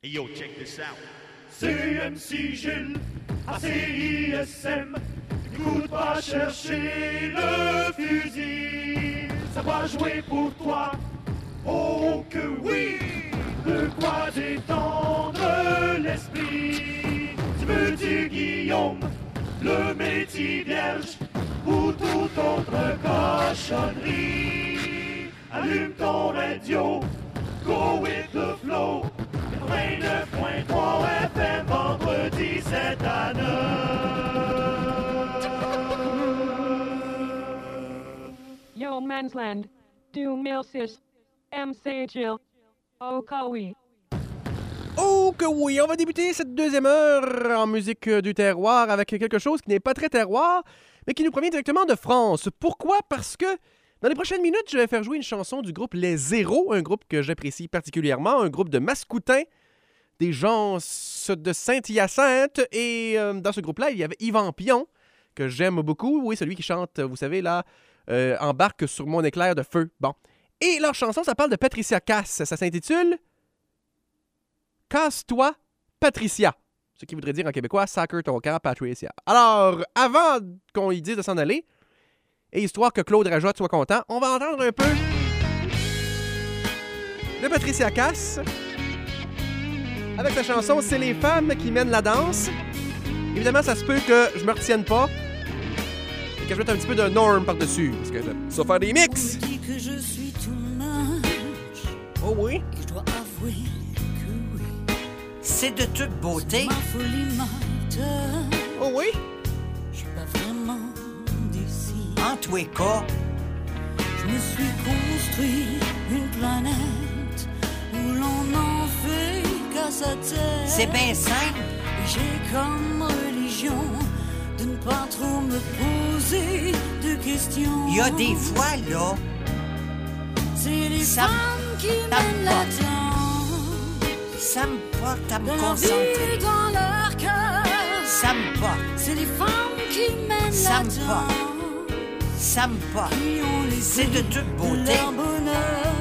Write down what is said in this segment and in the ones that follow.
Hey yo, check this out. CMC Gilles, à CISM, écoute pas chercher le fusil. Ça va jouer pour toi, oh que oui. De quoi détendre l'esprit. Tu veux du Guillaume, le métier vierge, ou toute autre cochonnerie. Allume ton radio, go with the flow. 89.3 FM, vendredi 7 à 9. Yo Mansland, du Milsis, MC Jill, oh que oui. Oh que oui, on va débuter cette deuxième heure en musique du terroir avec quelque chose qui n'est pas très terroir, mais qui nous provient directement de France. Pourquoi? Parce que dans les prochaines minutes, je vais faire jouer une chanson du groupe Les Zéros, un groupe que j'apprécie particulièrement, un groupe de Mascoutin, des gens de Saint-Hyacinthe. Et dans ce groupe-là, il y avait Yvan Pion, que j'aime beaucoup. Oui, celui qui chante, vous savez, là, Embarque sur mon éclair de feu. Bon. Et leur chanson, ça parle de Patricia Cass. Ça s'intitule Casse-toi, Patricia. Ce qui voudrait dire en québécois, sacre ton camp, Patricia. Alors, avant qu'on y dise de s'en aller, et histoire que Claude Rajotte soit content, on va entendre un peu de Patricia Cass avec la chanson « C'est les femmes qui mènent la danse ». Évidemment, ça se peut que je me retienne pas et que je mette un petit peu de norme par-dessus, parce que ça va faire des mix. On me dit que je suis too much. Oh oui? Et je dois avouer que oui. C'est de toute beauté. Ma folie m'atteint. Oh oui? Je suis pas vraiment d'ici. En tous les cas, Je me suis construit une planète où l'on n'en fait qu'à sa tête. c'est bien simple. Et j'ai comme religion de ne pas trop me poser de questions. Il y a des fois, là, C'est les Ça- femmes qui ça mènent la va. danse. ça me porte à me Dans leur vie, concentrer. dans leur cœur. Ça me porte, C'est les femmes qui mènent Ça la me danse. ça me porte. Qui ont les C'est de toute beauté. leur bonheur.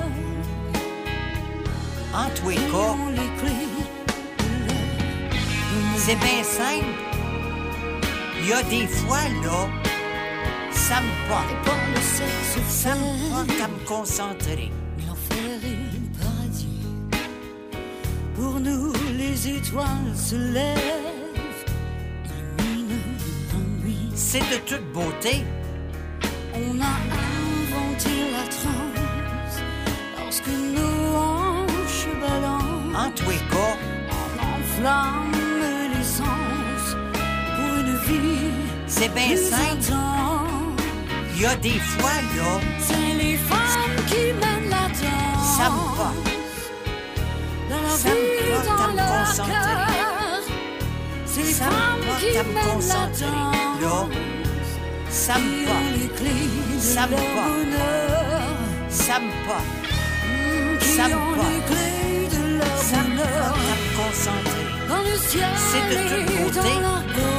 En tous les Qui cas, ont les clés de leur bonheur. c'est bien simple. Il y a des fois, là, ça me porte. Pas le sexe Ça me fait, porte à me concentrer. mais l'enfer et le paradis. Pour nous, les étoiles se lèvent, illuminent l'ennui. C'est de toute beauté. On a inventé la transe lorsque nos hanches balancent. En tous les cas, On enflamme l'essence pour une vie c'est bien plus simple. intense. Il y a des fois, là, C'est les femmes qui mènent la danse. ça me porte. Dans leur Ça me vie, porte à dans me leur concentrer. cœur. C'est les Ça me femmes porte qui à me mènent la concentrer. danse. Là, ça me Qui ont porte. les clés de Ça me leur porte. bonheur. Ça me porte. Qui Ça me ont porte. les clés de leur Ça me bonheur. porte à me concentrer. Dans le ciel C'est de toute et beauté. dans leur peau.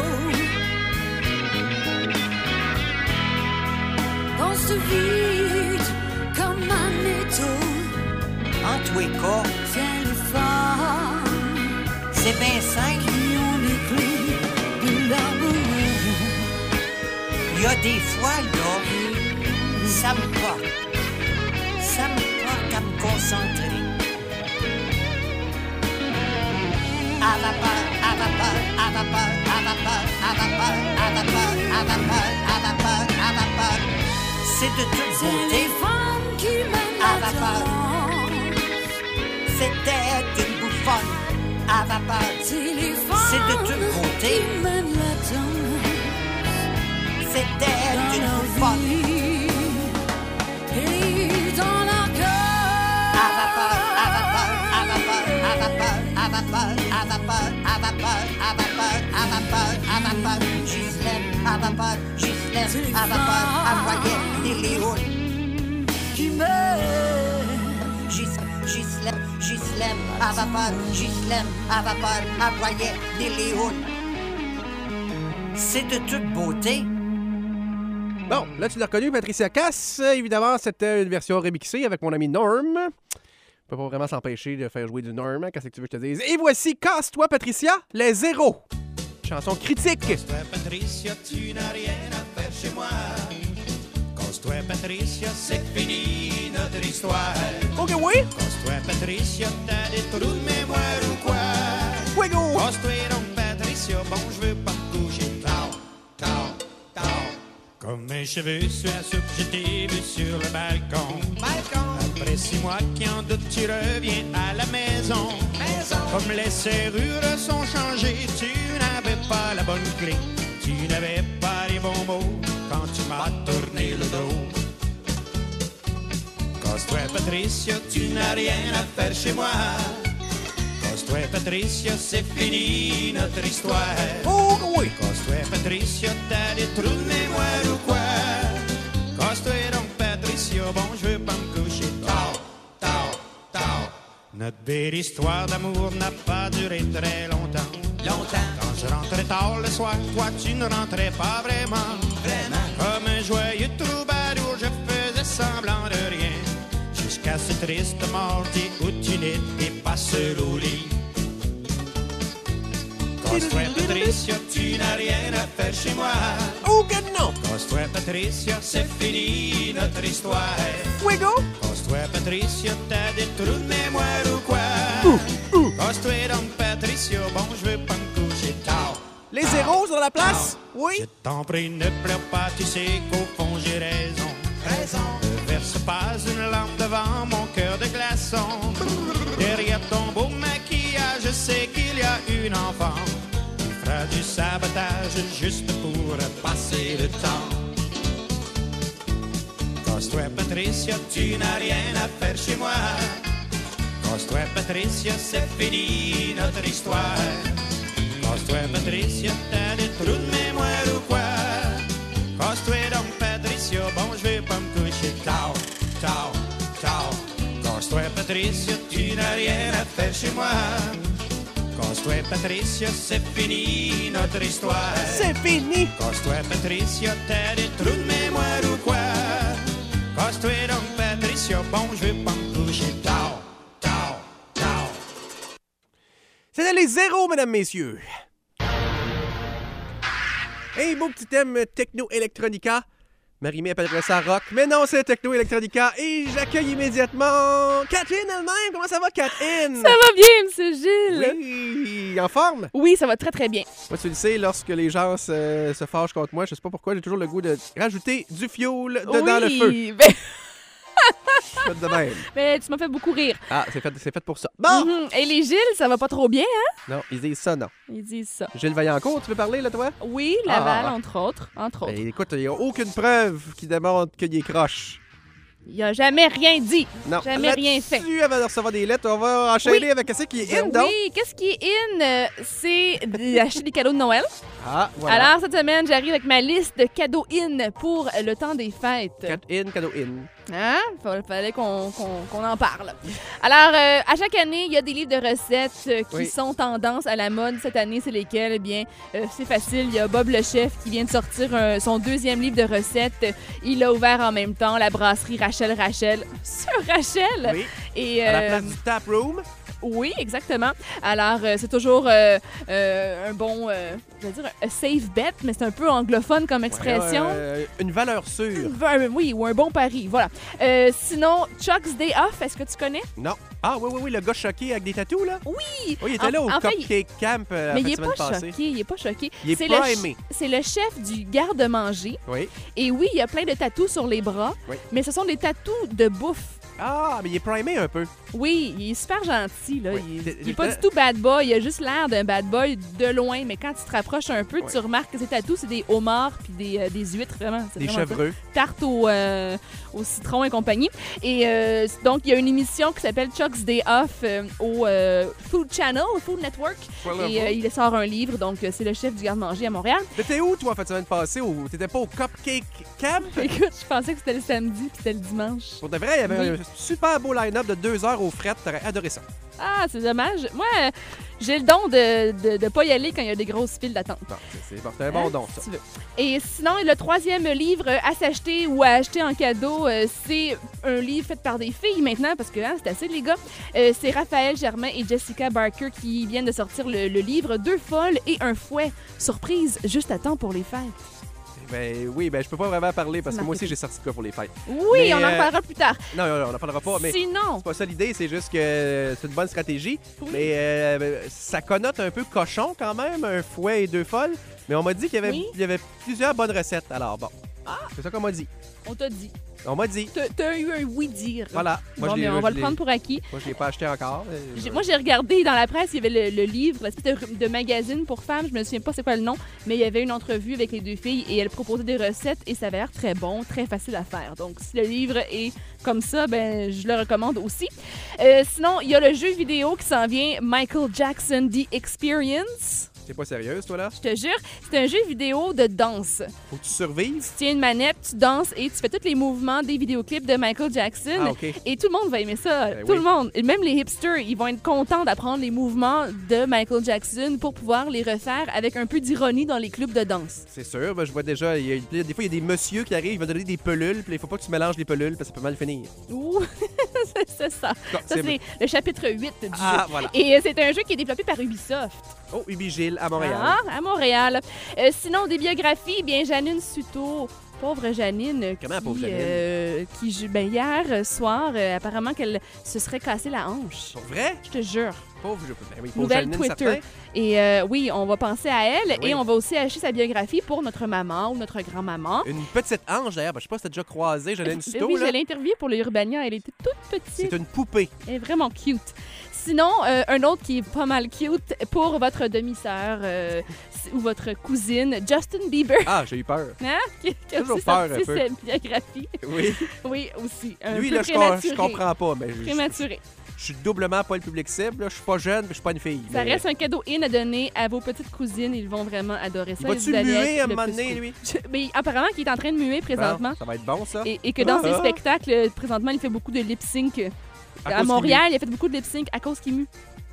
Dans ce vide comme un étau. En tous les cas, C'est les femmes c'est bien simple. qui ont les clés de leur bonheur. Il y a des fois, là, ça me porte. Ça me porte à me concentrer. À vapeur, à vapeur, à vapeur, à vapeur, à vapeur, à vapeur, à vapeur, à vapeur, à vapeur. C'est de toute C'est beauté. les femmes qui mènent À la vapeur. danse. C'était une bouffonne. À vapeur. C'est les C'est de femmes toute beauté. qui mènent la danse. C'était Dans une leur bouffonne. vie et dans leur cœur. À vapeur, à vapeur, à vapeur, à vapeur, à vapeur, à vapeur, à vapeur, à vapeur, à vapeur, à vapeur. Ghislaine, à vapeur, Ghislaine, à vapeur, à voyait des léons. Qui mènent. Ghislaine, Ghislaine, à vapeur, Ghislaine, à vapeur, à voyait des léons. C'est de toute beauté. Bon, là, tu l'as reconnu, Patricia Cass. Évidemment, c'était une version remixée avec mon ami Norm. On peut pas vraiment s'empêcher de faire jouer du Norm, hein, qu'est-ce que tu veux que je te dise. Et voici Casse-toi, Patricia, les zéros. Chanson critique. Casse-toi, Patricia, tu n'as rien à faire chez moi. Casse-toi, Patricia, c'est fini notre histoire. Ok, oui. Casse-toi, Patricia, t'as des trous de mémoire ou quoi? Fuego. Casse-toi donc, Patricia, bon, je veux pas me coucher tard, tard, tard. Comme mes cheveux sur la soupe, je t'ai vu sur le balcon. Après 6 mois qui en doute, tu reviens à la maison. Comme les serrures sont changées, tu n'avais pas la bonne clé. Tu n'avais pas les bons mots quand tu m'as tourné le dos. Casse-toi, Patricia, tu n'as rien à faire chez moi. Casse-toi, Patricia, c'est fini notre histoire. Oh, oui. Casse-toi, Patricia, t'as des trous de mémoire ou quoi? Casse-toi donc, Patricia, bon, je veux pas me coucher tard, tard, tard. Notre belle histoire d'amour n'a pas duré très longtemps. Quand je rentrais tard le soir, toi tu ne rentrais pas vraiment. Comme un joyeux troubadour, je faisais semblant de rien. Jusqu'à ce triste mardi où tu n'étais pas seul au lit. Casse-toi, Patricia, tu n'as rien à faire chez moi. Oh, que non. Casse-toi, Patricia, c'est fini notre histoire. Fuego. Casse-toi, Patricia, t'as des trous de mémoire ou quoi? Casse-toi donc, Patricia, bon, je veux pas me coucher tard. Les zéros sur la place. Oui. Je t'en prie, ne pleure pas, tu sais qu'au fond j'ai raison. Ne verse pas une larme devant mon cœur de glaçon. Derrière ton beau maquillage, je sais qu'il y a une enfant qui fera du sabotage juste pour passer le temps. Casse-toi, Patricia, tu n'as rien à faire chez moi. Casse-toi, Patricia, c'est fini notre histoire. Casse-toi, Patricia, t'as des trous de mémoire ou quoi? Casse-toi donc, Patricia, bon, je vais pas me coucher tard, tard, tard. Casse-toi, Patricia, tu n'as rien à faire chez moi. Casse-toi, Patricia, c'est fini notre histoire. C'est fini. Casse-toi, Patricia, t'as des trous de mémoire ou quoi? Casse-toi donc, Patricia, bon, je vais pas me coucher tard, tard, tard. C'était les zéros, mesdames, messieurs. Hey, beau petit thème techno-électronica. Marie-Mé appellerait ça rock, mais non, c'est techno-électronica. Et j'accueille immédiatement Catherine elle-même. Comment ça va, Catherine? Ça va bien, M. Gilles? Oui, en forme? Oui, ça va très, très bien. Moi, tu le sais, lorsque les gens se fâchent contre moi, je sais pas pourquoi, j'ai toujours le goût de rajouter du fioul dedans le feu. Ben, Fait de même. ben, tu m'as fait beaucoup rire. Ah, c'est fait pour ça. Bon! Mhm. Et les Gilles, ça va pas trop bien, hein? Non, ils disent ça, non. Ils disent ça. Gilles Vaillancourt, tu veux parler, là, toi? Oui, Laval, Ah. entre autres. Ben, écoute, il n'y a aucune preuve qui démontre qu'il est croche. Il a jamais rien dit. Non. Jamais rien fait. Là-dessus, avant de recevoir des lettres, on va enchaîner avec ce qui est in, donc. Oui, qu'est-ce qui est in? C'est d'acheter des cadeaux de Noël. Ah, voilà. Alors, cette semaine, j'arrive avec ma liste de cadeaux in pour le temps des fêtes. Cadeau in. Hein? Fallait qu'on en parle. Alors, à chaque année, il y a des livres de recettes qui Oui. sont tendance à la mode. Cette année, c'est lesquels? Eh bien, c'est facile. Il y a Bob le chef qui vient de sortir son 2e livre de recettes. Il l'a ouvert en même temps, la brasserie Rachel sur Rachel. Oui. Et, À la place du tap room. oui, exactement. Alors, c'est toujours un bon, je veux dire, un safe bet, mais c'est un peu anglophone comme expression. Une valeur sûre. Oui, ou un bon pari, voilà. Sinon, Chuck's Day Off, est-ce que tu connais? Non. Ah, oui, le gars choqué avec des tatous, là? Oui! Oui, il était là au En fait, Cupcake Camp la mais il est semaine pas passée. choqué, il est pas choqué. Il est C'est primé. c'est le chef du garde-manger. Oui. Et oui, il y a plein de tatous sur les bras, Oui. mais ce sont des tatous de bouffe. Ah, mais il est primé un peu. Oui, il est super gentil, là. Oui. Il est pas du tout bad boy, il a juste l'air d'un bad boy de loin, mais quand tu te rapproches un peu, tu remarques que ses tatous, c'est des homards puis des huîtres, vraiment. C'est Des vraiment ça. chevreux. Tarte au citron et compagnie. Et donc, il y a une émission qui s'appelle Chuck's Day Off au Food Channel, au Food Network. Et il sort un livre, donc c'est le chef du garde-manger à Montréal. T'étais où, toi, la semaine passée? T'étais pas au Cupcake Camp? Écoute, je pensais que c'était le samedi puis c'était le dimanche. Pour de vrai, il y avait Oui. un super beau line-up de 2 heures au fret. T'aurais adoré ça. Ah, c'est dommage. Moi, j'ai le don de pas y aller quand il y a des grosses files d'attente. Bon, c'est bon, c'est un bon don, ça. Si tu veux. Et sinon, le troisième livre à s'acheter ou à acheter en cadeau, c'est un livre fait par des filles maintenant, parce que c'est assez, les gars. C'est Raphaël Germain et Jessica Barker qui viennent de sortir le livre « 2 folles et un fouet ». Surprise, juste à temps pour les fêtes. Ben oui, ben je peux pas vraiment parler parce que moi aussi j'ai sorti de quoi pour les fêtes. Oui, mais, on en parlera plus tard. Non, on n'en parlera pas, mais Sinon, c'est pas ça l'idée, c'est juste que c'est une bonne stratégie. Oui. Mais ça connote un peu cochon quand même, un fouet et 2 folles. Mais on m'a dit qu'il y avait plusieurs bonnes recettes. Alors bon, c'est ça qu'on m'a dit. on t'a dit. On m'a dit. T'as eu un oui-dire. Voilà. Bon, mais on va le prendre pour acquis. Moi, je l'ai pas acheté encore. Moi, j'ai regardé dans la presse, il y avait le livre, l'espèce de magazine pour femmes, je me souviens pas c'est quoi le nom, mais il y avait une entrevue avec les 2 filles et elles proposaient des recettes et ça avait l'air très bon, très facile à faire. Donc, si le livre est comme ça, ben je le recommande aussi. Sinon, il y a le jeu vidéo qui s'en vient, Michael Jackson The Experience. T'es pas sérieuse, toi, là? Je te jure, c'est un jeu vidéo de danse. Faut que tu survives. Tu tiens une manette, tu danses et tu fais tous les mouvements des vidéoclips de Michael Jackson. Ah, OK. Et tout le monde va aimer ça. Ben tout oui. le monde. Et même les hipsters, ils vont être contents d'apprendre les mouvements de Michael Jackson pour pouvoir les refaire avec un peu d'ironie dans les clubs de danse. C'est sûr, ben, je vois déjà, des fois, il y a des messieurs qui arrivent, ils vont donner des pelules, puis il faut pas que tu mélanges les pelules parce que ça peut mal finir. Ouh, c'est ça. Bon, Ça, c'est le chapitre 8 du Ah, jeu. voilà. Et c'est un jeu qui est développé par Ubisoft. Oh, Ubigile à Montréal. Ah, à Montréal. Sinon, des biographies, bien Janine Suto. Pauvre Janine. Comment, qui, pauvre Janine? Hier soir, apparemment qu'elle se serait cassé la hanche. Pour vrai? Je te jure. Pauvre, ben oui, pauvre Nouvelle Janine, Twitter. certain. Et oui, on va penser à elle Oui. et on va aussi acheter sa biographie pour notre maman ou notre grand-maman. Une petite ange, d'ailleurs. Ben, je sais pas si t'as déjà croisé Janine Suto, Oui, là. je l'ai interviewée pour le Urbania. Elle était toute petite. C'est une poupée. Elle est vraiment cute. Sinon, un autre qui est pas mal cute pour votre demi-sœur ou votre cousine, Justin Bieber. Ah, j'ai eu peur. Hein? Qui a Toujours aussi peur un sorti peu. sa biographie. Oui. Oui, aussi. Un Lui, peu là, je prématuré. comprends pas, mais Prématuré. je suis doublement pas le public cible. là. Je suis pas jeune, mais je suis pas une fille. Ça mais- reste un cadeau in à donner à vos petites cousines. Ils vont vraiment adorer ça. Il va-tu Vous allez muer être à un le moment plus donné, cool. lui? Mais apparemment qu'il est en train de muer présentement. Bon, ça va être bon, ça. Et que dans ses Ah. spectacles, présentement, il fait beaucoup de lip-sync. À À cause qu'il Montréal, il a fait beaucoup de lip-sync à cause qu'il mue.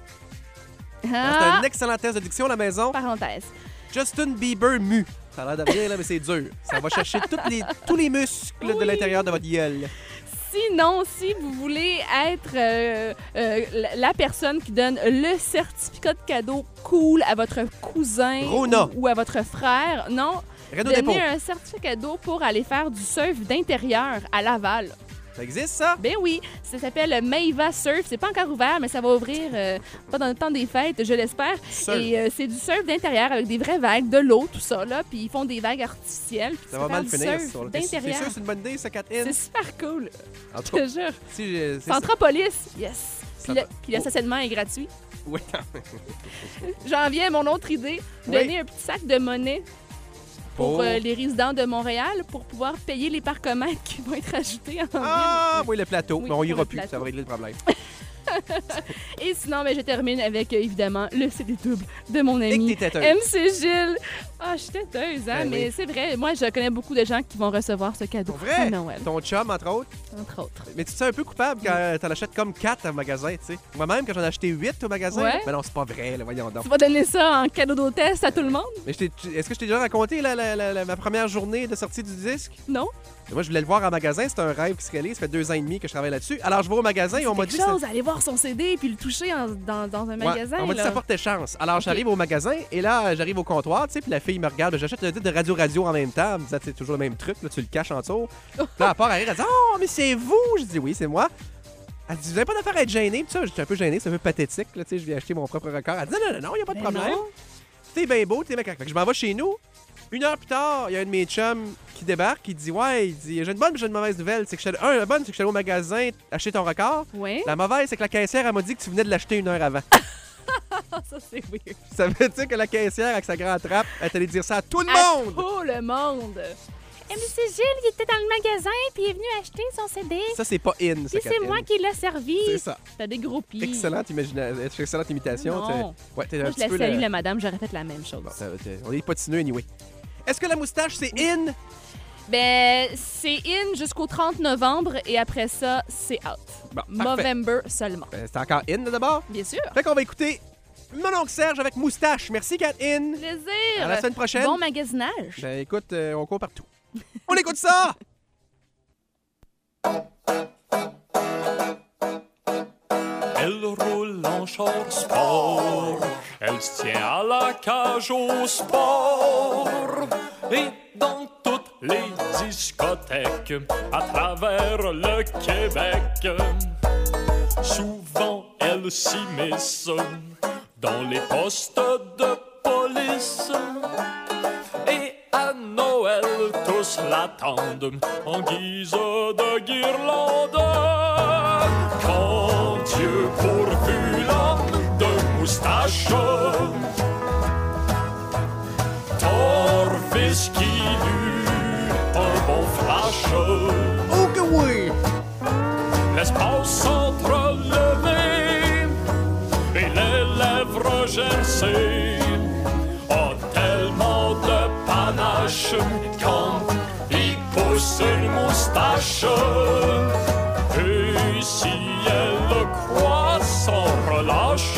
C'est Ah, un excellent test de diction à la maison. parenthèse. Justin Bieber mu. Ça a l'air de rien, là, mais c'est dur. Ça va chercher tous les muscles de Oui. l'intérieur de votre gueule. Sinon, si vous voulez être la personne qui donne le certificat de cadeau cool à votre cousin Rona. ou à votre frère, non, Renaud Dépôt. donnez un certificat cadeau pour aller faire du surf d'intérieur à Laval. Ça existe, ça? Ben oui, ça s'appelle Maeva Surf. C'est pas encore ouvert, mais ça va ouvrir pas dans le temps des fêtes, je l'espère. Surf. Et c'est du surf d'intérieur avec des vraies vagues, de l'eau, tout ça, là. Puis ils font des vagues artificielles. Puis Ça tu va peux mal faire finir, du ça. surf T'es d'intérieur. sûr que c'est une bonne idée, ça, Catherine? C'est super cool. En Je tout cas, te jure. si, c'est Centropolis, yes. Ça Puis va. puis l'assaisonnement est gratuit. Oui. J'en viens à mon autre idée. Oui. Donner un petit sac de monnaie pour Oh. les résidents de Montréal pour pouvoir payer les parcomètres qui vont être ajoutés en Ah, ville. oui, le plateau. Oui, Mais on pour ira le plus, plateau. ça va régler le problème. Et sinon, ben, je termine avec, évidemment, le CD double de mon Et que ami t'es têteuse. MC Gilles. Ah, je suis têteuse, hein, Ben mais oui. c'est vrai. Moi, je connais beaucoup de gens qui vont recevoir ce cadeau Pour vrai? à Noël, Ton chum, entre autres. entre autres. Mais tu te sens un peu coupable quand t'en achètes comme 4 au magasin, tu sais. Moi-même, quand j'en ai acheté 8 au magasin, Ouais. mais non, c'est pas vrai, là, voyons donc. Tu vas donner ça en cadeau d'hôtesse à tout le monde? Mais est-ce que je t'ai déjà raconté ma première journée de sortie du disque? Non? Moi, je voulais le voir en magasin, c'est un rêve qui se réalise, ça fait 2 ans et demi que je travaille là-dessus. Alors, je vais au magasin et on m'a dit Quelque que chose, aller voir son CD puis le toucher dans un Ouais, magasin. on m'a dit que là. ça portait chance. Alors, Ok. j'arrive au magasin et là, j'arrive au comptoir, tu sais, puis la fille me regarde, j'achète le titre de Radio en même temps, elle me dit, c'est toujours le même truc, là, tu le caches en dessous. Puis là, à part arrière, elle dit, oh, mais c'est vous! Je dis, oui, c'est moi. Elle dit, vous n'avez pas d'affaire à être gêné, puis ça, j'étais un peu gêné, c'est un peu pathétique, là, tu sais, je viens acheter mon propre record. Elle dit, non, il n'y a pas de Ben problème. non. T'es bien beau, t'es bien correct. Fait que je m'en vais chez nous. 1 heure plus tard, il y a un de mes chums qui débarque, qui dit, ouais, il dit, j'ai une bonne mais j'ai une mauvaise nouvelle. C'est que la bonne, c'est que je suis allé au magasin acheter ton record. Oui. La mauvaise, c'est que la caissière, elle m'a dit que tu venais de l'acheter 1 heure avant. Ça, c'est weird. Ça veut dire que la caissière, avec sa grande trappe, elle est allée dire ça à tout le À monde! tout le monde. Monsieur Gilles, il était dans le magasin puis il est venu acheter son CD. Ça, c'est pas in, ça, Puis c'est Catherine. moi qui l'ai servi. C'est ça. T'as des gros pieds. Excellente imitation. Non. Ouais, t'es un Moi, je petit la peu salue, le- la madame. J'aurais fait la même chose. Bon, on est patineux anyway. Est-ce que la moustache, c'est in? Ben, c'est in jusqu'au 30 novembre et après ça, c'est out. Bon, November seulement. C'est encore in, là, d'abord? Bien sûr. Fait qu'on va écouter Mon oncle Serge avec Moustache. Merci, Kat-In. Plaisir. À la semaine prochaine. Bon magasinage. Ben, écoute, on court partout. On écoute ça! Elle roule en char sport, elle se tient à la cage au sport. Et dans toutes les discothèques à travers le Québec, souvent elle s'immisce dans les postes de police. Et à Noël, tous l'attendent en guise de guirlande. Quand Dieu pourvu l'homme de moustache, Torvis qui eut un bon flash. Oh que oui! L'espace entrelevé et les lèvres gercées ont tellement de panache quand il pousse une moustache. Et si elle le croit sans relâche,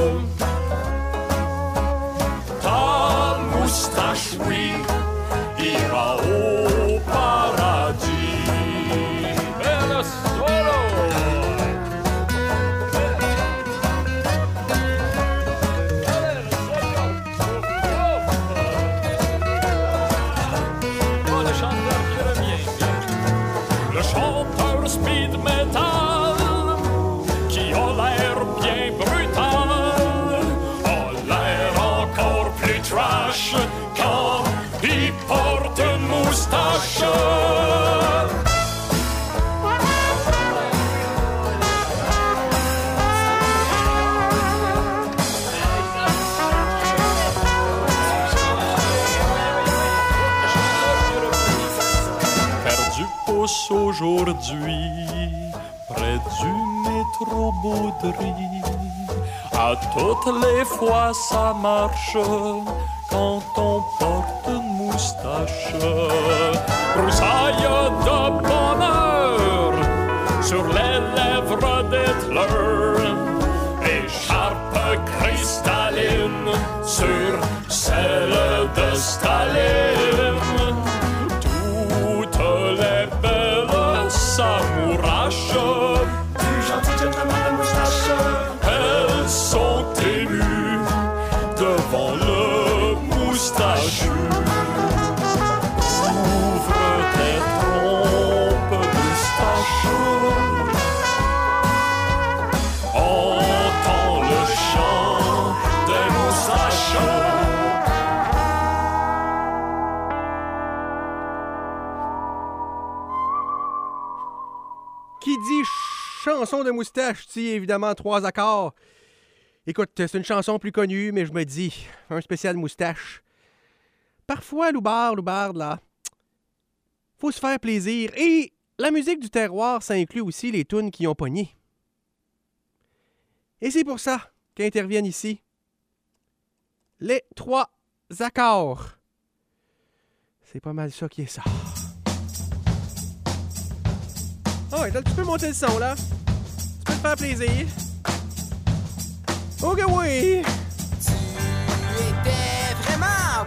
ta moustache, oui, ira au paradis. Et le solo! Oh, le chanteur qui revient. Le chanteur speed metal qui a l'air bien brutal, a l'air encore plus trash quand il porte une moustache. Faire du pouce aujourd'hui près du métro Baudry. À toutes les fois ça marche quand on porte une moustache. Broussaille de bonheur sur les lèvres d'Hitler, écharpe cristalline sur celle de Staline. Toutes les belles s'amourachent du gentil gentleman de moustache. Elles sont émues devant le moustachu. Ouvre tes trompes moustache. Entends le chant des moustaches. Qui dit chanson de moustache, dit évidemment 3 accords. Écoute, c'est une chanson plus connue, mais je me dis, un spécial moustache. Parfois, loubarde, là, faut se faire plaisir. Et la musique du terroir, ça inclut aussi les tunes qui ont pogné. Et c'est pour ça qu'interviennent ici les 3 accords. C'est pas mal ça qui est ça. Oh, ouais, tu peux monter le son, là. Tu peux te faire plaisir. Ok, oui! Tu étais vraiment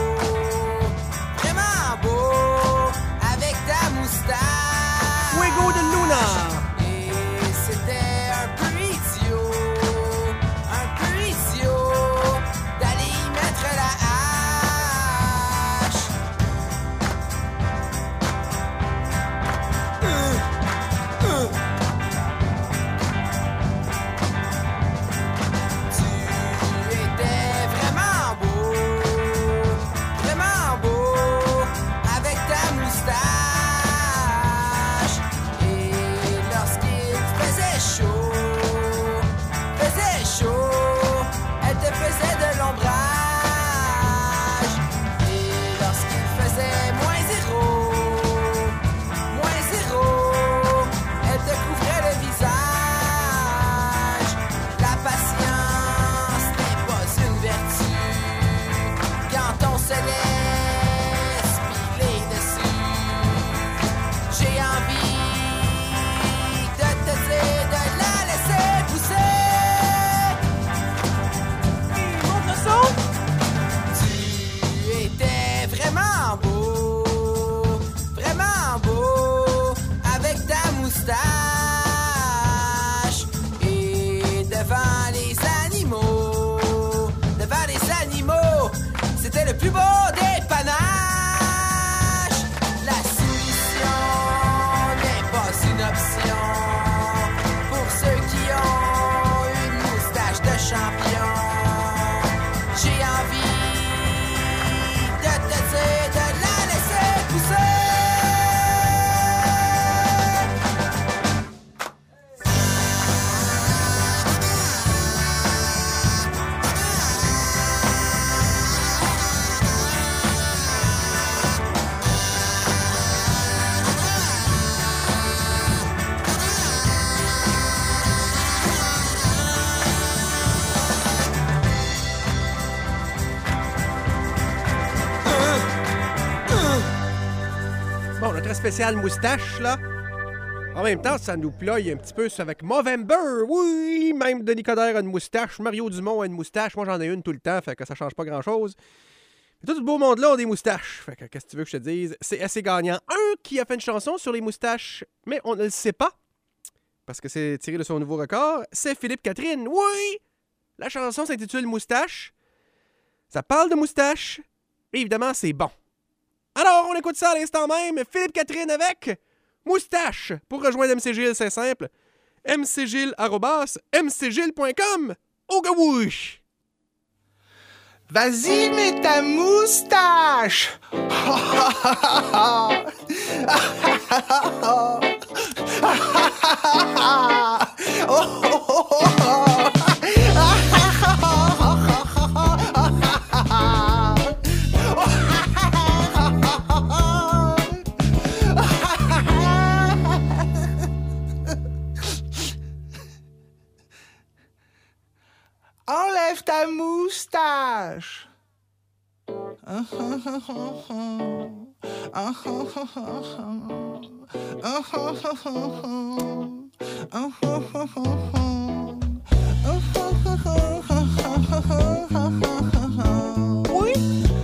beau, avec ta moustache. Fuego de Luna! Et c'était un peu idiot d'aller y mettre la hache. Tu moustache de champion. J'ai envie de te dire de la laisser pousser. Bon, notre spécial moustache, là. En même temps, ça nous ploie un petit peu avec Movember. Oui, même Denis Coderre a une moustache. Mario Dumont a une moustache. Moi, j'en ai une tout le temps, fait que ça change pas grand-chose. Mais tout ce beau monde-là a des moustaches. Fait que qu'est-ce que tu veux que je te dise? C'est assez gagnant. Un qui a fait une chanson sur les moustaches, mais on ne le sait pas, parce que c'est tiré de son nouveau record, c'est Philippe Catherine. Oui! La chanson s'intitule Moustache. Ça parle de moustache. Et évidemment, c'est bon. Alors, on écoute ça à l'instant même. Philippe Catherine avec Moustache. Pour rejoindre MC Gilles, c'est simple. mcgilles@mcgilles.com. Au gawouche! Vas-y, mets ta moustache. Enlève ta moustache. Oui?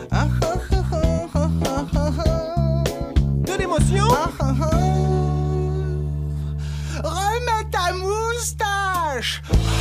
De l'émotion? Remets ta moustache.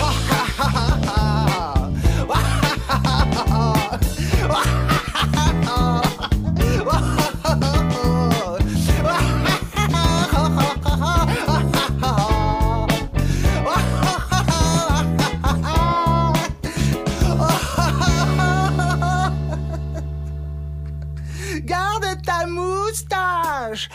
Garde ta moustache.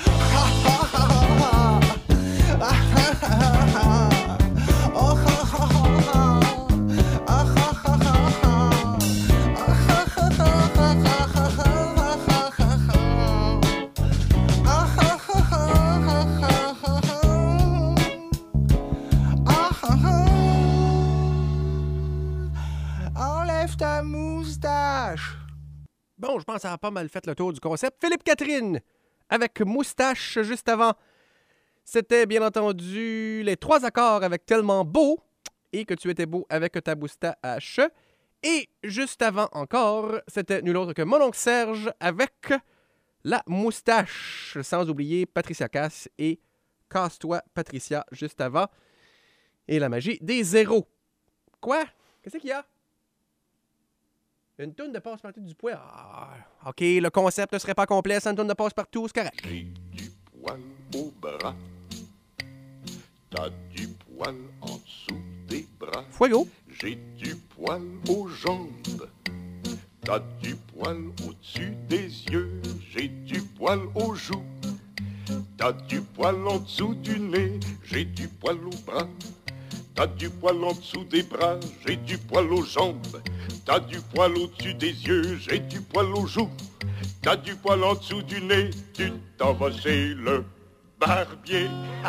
Enlève ta moustache. Bon, je pense que ça a pas mal fait le tour du concept. Philippe Catherine, avec Moustache juste avant. C'était bien entendu les 3 accords avec Tellement beau et Que tu étais beau avec ta moustache. Et juste avant encore, c'était nul autre que mon oncle Serge avec La moustache. Sans oublier Patricia Cass et Casse-toi Patricia juste avant. Et la magie des zéros. Quoi? Qu'est-ce qu'il y a? Une toune de passe-partout du poil. Ah, OK, le concept ne serait pas complet sans une toune de passe-partout, c'est correct. J'ai du poil au bras. T'as du poil en dessous des bras. Fuego. J'ai du poil aux jambes. T'as du poil au-dessus des yeux. J'ai du poil aux joues. T'as du poil en dessous du nez. J'ai du poil aux bras. T'as du poil en dessous des bras, j'ai du poil aux jambes. T'as du poil au-dessus des yeux, j'ai du poil aux joues. T'as du poil en dessous du nez, tu t'en vas chez le barbier.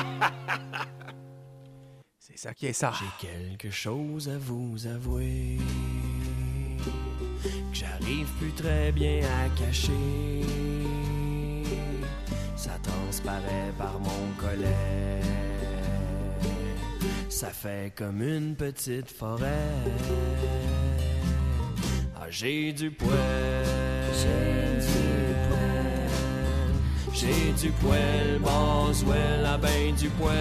C'est ça qui est ça. J'ai quelque chose à vous avouer que j'arrive plus très bien à cacher. Ça transparaît par mon collet. Ça fait comme une petite forêt. Ah, j'ai du poil. J'ai du poil, Boswell a ben du poil.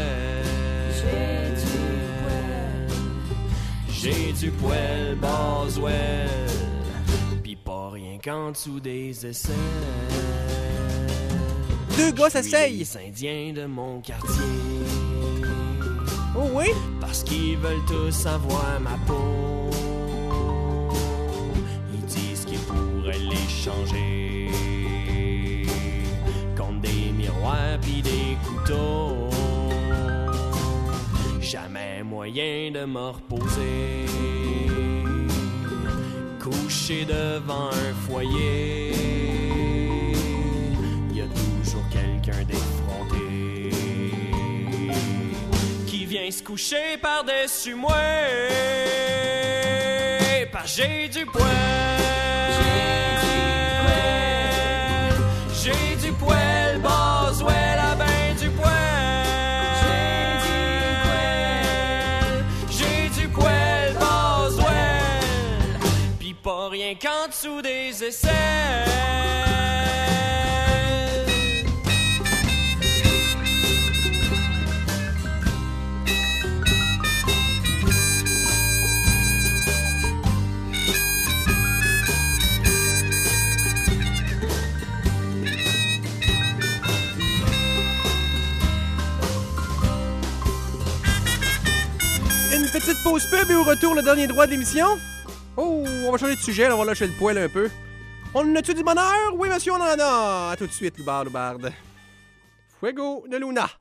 J'ai du poil, Boswell. Pis pas rien qu'en dessous des aisselles. 2 gars s'essayent. Les Indiens de mon quartier. Oh oui? Parce qu'ils veulent tous avoir ma peau. moyen de me reposer. Couché devant un foyer, y a toujours quelqu'un d'effronté qui vient se coucher par-dessus moi, parce que j'ai du poil. J'ai du poil, Boswell a ben du poil. J'ai du poil, Boswell, pis pas rien qu'en dessous des aisselles. Petite pause pub et au retour, le dernier droit de l'émission. Oh, on va changer de sujet, là, on va lâcher le poil un peu. On a-tu du bonheur? Oui, monsieur, on en a. À tout de suite, Loubarde. Fuego de Luna.